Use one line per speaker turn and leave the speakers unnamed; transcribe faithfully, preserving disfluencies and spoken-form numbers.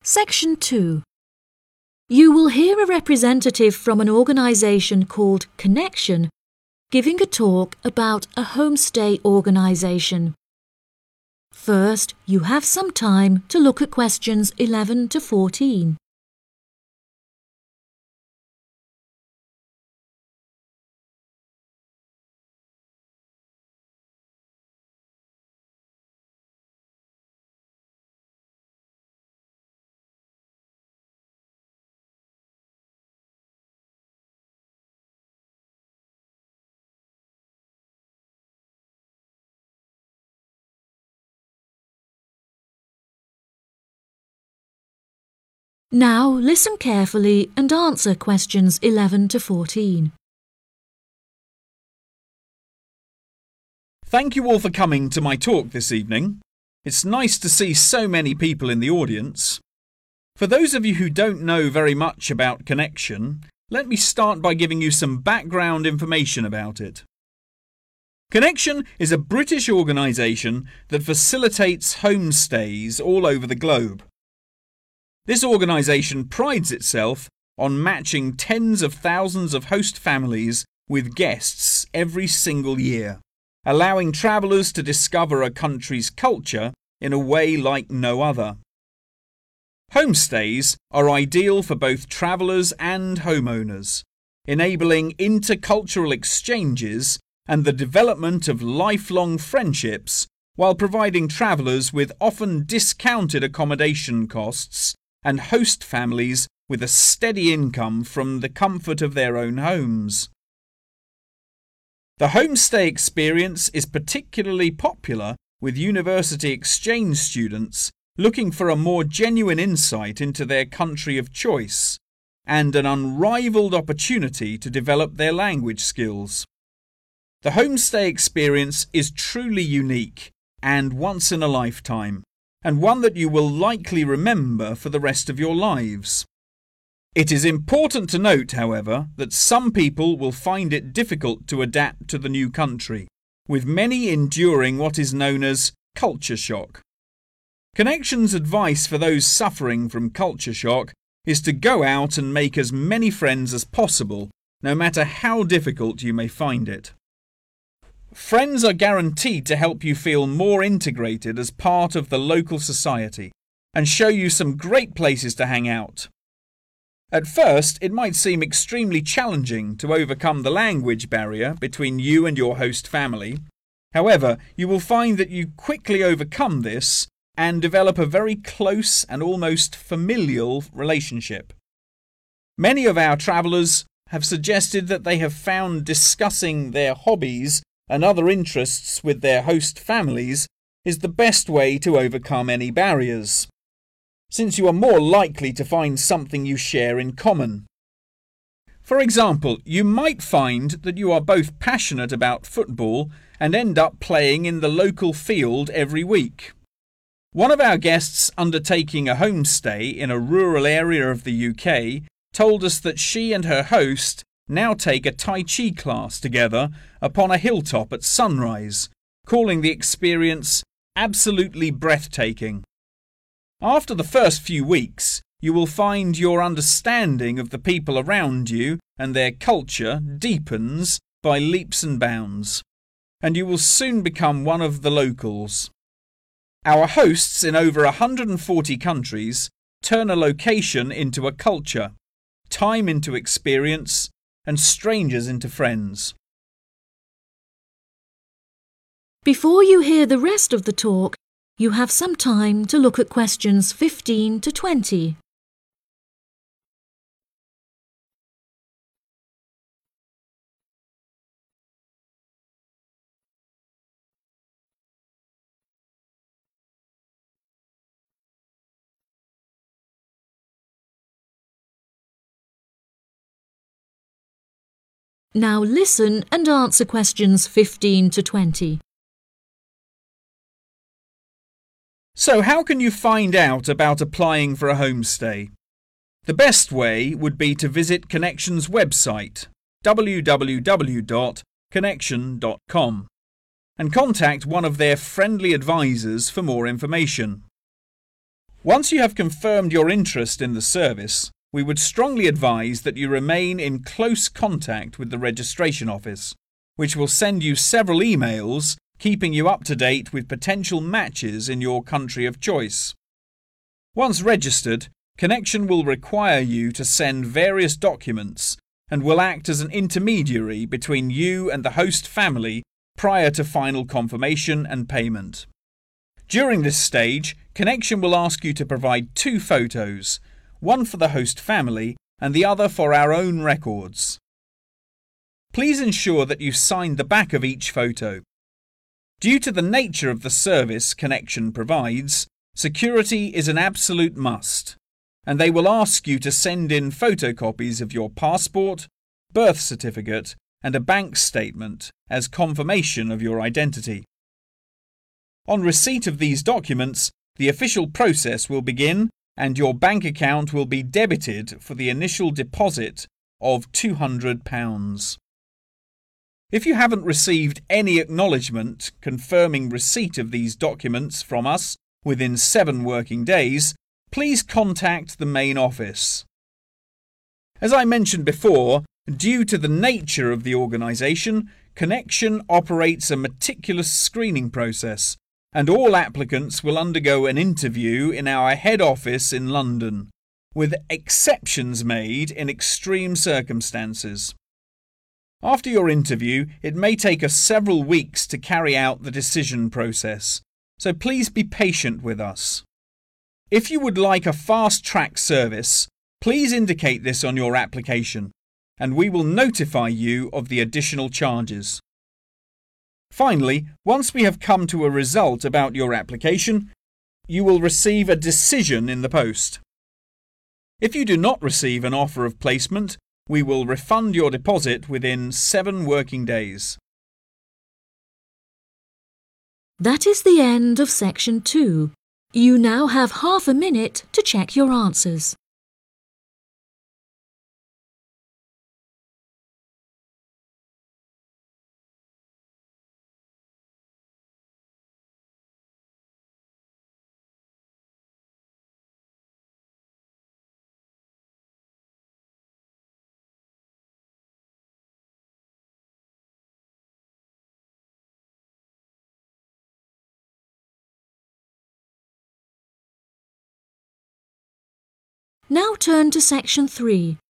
Section two. You will hear a representative from an organisation called Connection giving a talk about a homestay organisation. First, you have some time to look at questions eleven to fourteen. Now listen carefully and answer questions eleven to fourteen.
Thank you all for coming to my talk this evening. It's nice to see so many people in the audience. For those of you who don't know very much about Connection, let me start by giving you some background information about it. Connection is a British organisation that facilitates homestays all over the globe. This organisation prides itself on matching tens of thousands of host families with guests every single year, allowing travellers to discover a country's culture in a way like no other. Homestays are ideal for both travellers and homeowners, enabling intercultural exchanges and the development of lifelong friendships while providing travellers with often discounted accommodation costs and host families with a steady income from the comfort of their own homes. The homestay experience is particularly popular with university exchange students looking for a more genuine insight into their country of choice and an unrivaled opportunity to develop their language skills. The homestay experience is truly unique and once in a lifetime, and one that you will likely remember for the rest of your lives. It is important to note, however, that some people will find it difficult to adapt to the new country, with many enduring what is known as culture shock. Connection's advice for those suffering from culture shock is to go out and make as many friends as possible, no matter how difficult you may find it. Friends are guaranteed to help you feel more integrated as part of the local society and show you some great places to hang out. At first, it might seem extremely challenging to overcome the language barrier between you and your host family. However, you will find that you quickly overcome this and develop a very close and almost familial relationship. Many of our travellers have suggested that they have found discussing their hobbies and other interests with their host families is the best way to overcome any barriers, since you are more likely to find something you share in common. For example, you might find that you are both passionate about football and end up playing in the local field every week. One of our guests undertaking a homestay in a rural area of the U K told us that she and her host now take a Tai Chi class together upon a hilltop at sunrise, calling the experience absolutely breathtaking. After the first few weeks, you will find your understanding of the people around you and their culture deepens by leaps and bounds, and you will soon become one of the locals. Our hosts in over one hundred forty countries turn a location into a culture, time into experience, and strangers into friends.
Before you hear the rest of the talk, you have some time to look at questions fifteen to twenty. Now listen and answer questions fifteen to twenty.
So how can you find out about applying for a homestay? The best way would be to visit Connection's website, w w w dot connection dot com, and contact one of their friendly advisors for more information. Once you have confirmed your interest in the service, we would strongly advise that you remain in close contact with the registration office, which will send you several emails keeping you up to date with potential matches in your country of choice. Once registered, Connection will require you to send various documents and will act as an intermediary between you and the host family prior to final confirmation and payment. During this stage, Connection will ask you to provide two photos, one for the host family and the other for our own records. Please ensure that you sign the back of each photo. Due to the nature of the service Connection provides, security is an absolute must, and they will ask you to send in photocopies of your passport, birth certificate, and a bank statement as confirmation of your identity. On receipt of these documents, the official process will begin and your bank account will be debited for the initial deposit of two hundred pounds. If you haven't received any acknowledgement confirming receipt of these documents from us within seven working days, please contact the main office. As I mentioned before, due to the nature of the organisation, Connection operates a meticulous screening process, and all applicants will undergo an interview in our head office in London, with exceptions made in extreme circumstances. After your interview, it may take us several weeks to carry out the decision process, so please be patient with us. If you would like a fast-track service, please indicate this on your application, and we will notify you of the additional charges. Finally, once we have come to a result about your application, you will receive a decision in the post. If you do not receive an offer of placement, we will refund your deposit within seven working days.
That is the end of section two. You now have half a minute to check your answers. Now turn to section three.